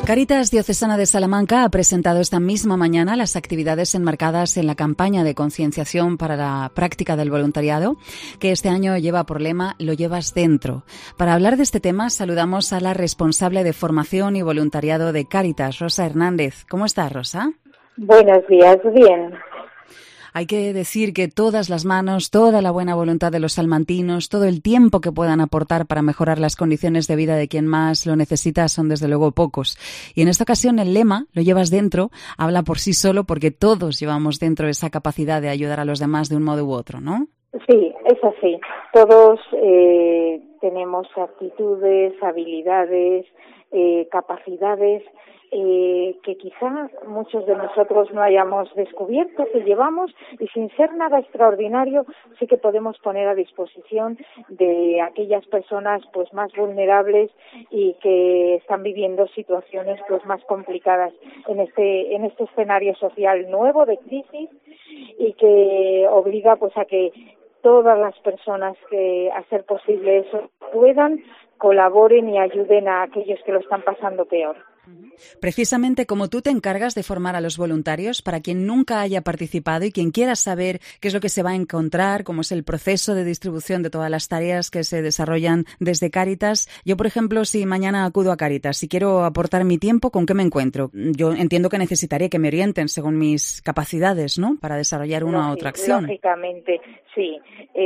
Cáritas Diocesana de Salamanca ha presentado esta misma mañana las actividades enmarcadas en la campaña de concienciación para la práctica del voluntariado, que este año lleva por lema Lo llevas dentro. Para hablar de este tema, saludamos a la responsable de formación y voluntariado de Cáritas, Rosa Hernández. ¿Cómo estás, Rosa? Buenos días, bien. Hay que decir que todas las manos, toda la buena voluntad de los salmantinos, todo el tiempo que puedan aportar para mejorar las condiciones de vida de quien más lo necesita son desde luego pocos. Y en esta ocasión el lema, Lo llevas dentro, habla por sí solo porque todos llevamos dentro esa capacidad de ayudar a los demás de un modo u otro, ¿no? Sí, es así. Todos tenemos actitudes, habilidades, capacidades que quizá muchos de nosotros no hayamos descubierto, que llevamos, y sin ser nada extraordinario sí que podemos poner a disposición de aquellas personas pues más vulnerables y que están viviendo situaciones pues más complicadas en este escenario social nuevo de crisis y que obliga pues a que todas las personas que, a ser posible eso, puedan, colaboren y ayuden a aquellos que lo están pasando peor. Precisamente como tú te encargas de formar a los voluntarios, para quien nunca haya participado y quien quiera saber qué es lo que se va a encontrar, cómo es el proceso de distribución de todas las tareas que se desarrollan desde Cáritas. Yo, por ejemplo, si mañana acudo a Cáritas, si quiero aportar mi tiempo, ¿con qué me encuentro? Yo entiendo que necesitaría que me orienten según mis capacidades, ¿no?, para desarrollar una u otra acción. Lógicamente, sí.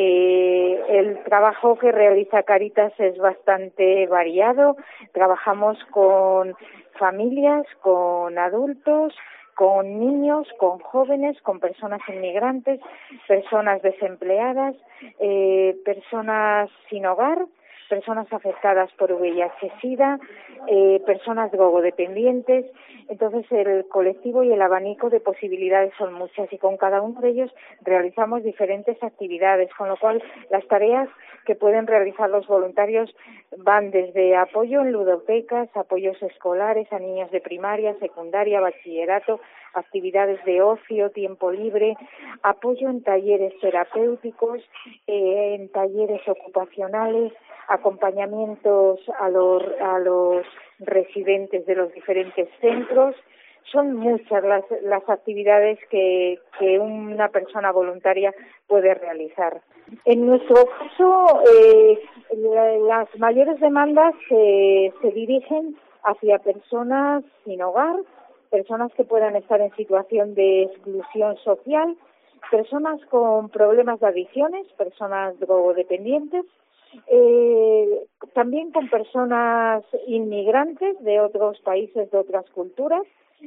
El trabajo que realiza Cáritas es bastante variado. Trabajamos con familias, con adultos, con niños, con jóvenes, con personas inmigrantes, personas desempleadas, personas sin hogar, personas afectadas por VIH-Sida, personas drogodependientes. Entonces el colectivo y el abanico de posibilidades son muchas y con cada uno de ellos realizamos diferentes actividades, con lo cual las tareas que pueden realizar los voluntarios van desde apoyo en ludotecas, apoyos escolares a niños de primaria, secundaria, bachillerato, actividades de ocio, tiempo libre, apoyo en talleres terapéuticos, en talleres ocupacionales, acompañamientos a los residentes de los diferentes centros. Son muchas las actividades que una persona voluntaria puede realizar. En nuestro caso, las mayores demandas se dirigen hacia personas sin hogar, personas que puedan estar en situación de exclusión social, personas con problemas de adicciones, personas drogodependientes, también con personas inmigrantes de otros países, de otras culturas,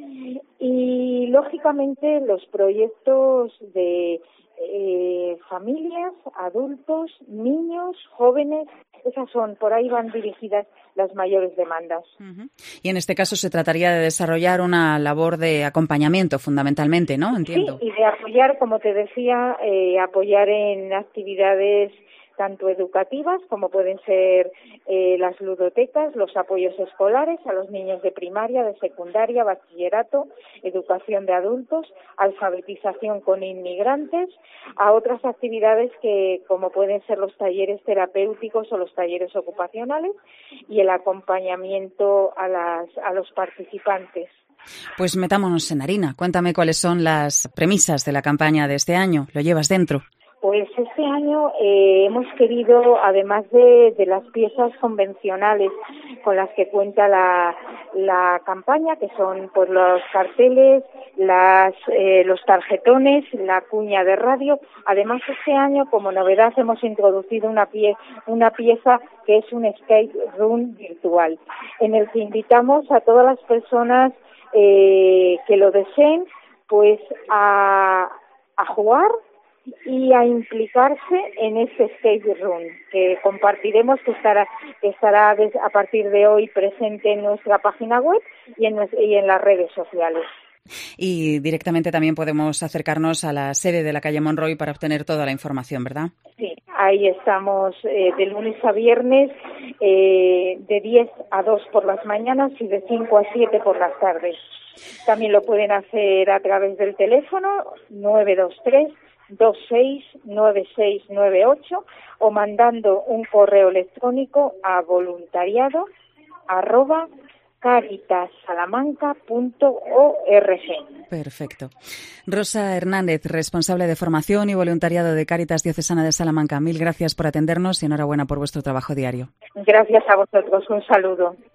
y lógicamente los proyectos de familias, adultos, niños, jóvenes, esas son, por ahí van dirigidas las mayores demandas. Uh-huh. Y en este caso se trataría de desarrollar una labor de acompañamiento fundamentalmente, ¿no? Entiendo. Sí, y de apoyar, como te decía, apoyar en actividades tanto educativas como pueden ser las ludotecas, los apoyos escolares a los niños de primaria, de secundaria, bachillerato, educación de adultos, alfabetización con inmigrantes, a otras actividades que como pueden ser los talleres terapéuticos o los talleres ocupacionales y el acompañamiento a los participantes. Pues metámonos en harina. Cuéntame cuáles son las premisas de la campaña de este año. ¿Lo llevas dentro? Pues este año hemos querido, además de las piezas convencionales con las que cuenta la campaña, que son pues los carteles, los tarjetones, la cuña de radio, además este año como novedad hemos introducido una pieza que es un escape room virtual, en el que invitamos a todas las personas que lo deseen pues a jugar y a implicarse en este escape room que compartiremos, que estará a partir de hoy presente en nuestra página web y en las redes sociales. Y directamente también podemos acercarnos a la sede de la calle Monroy para obtener toda la información, ¿verdad? Sí, ahí estamos de lunes a viernes, de 10 a 2 por las mañanas y de 5 a 7 por las tardes. También lo pueden hacer a través del teléfono 923-269698 o mandando un correo electrónico a voluntariado@cáritas.es. caritasalamanca.org. Perfecto. Rosa Hernández, responsable de formación y voluntariado de Cáritas Diocesana de Salamanca. Mil gracias por atendernos y enhorabuena por vuestro trabajo diario. Gracias a vosotros. Un saludo.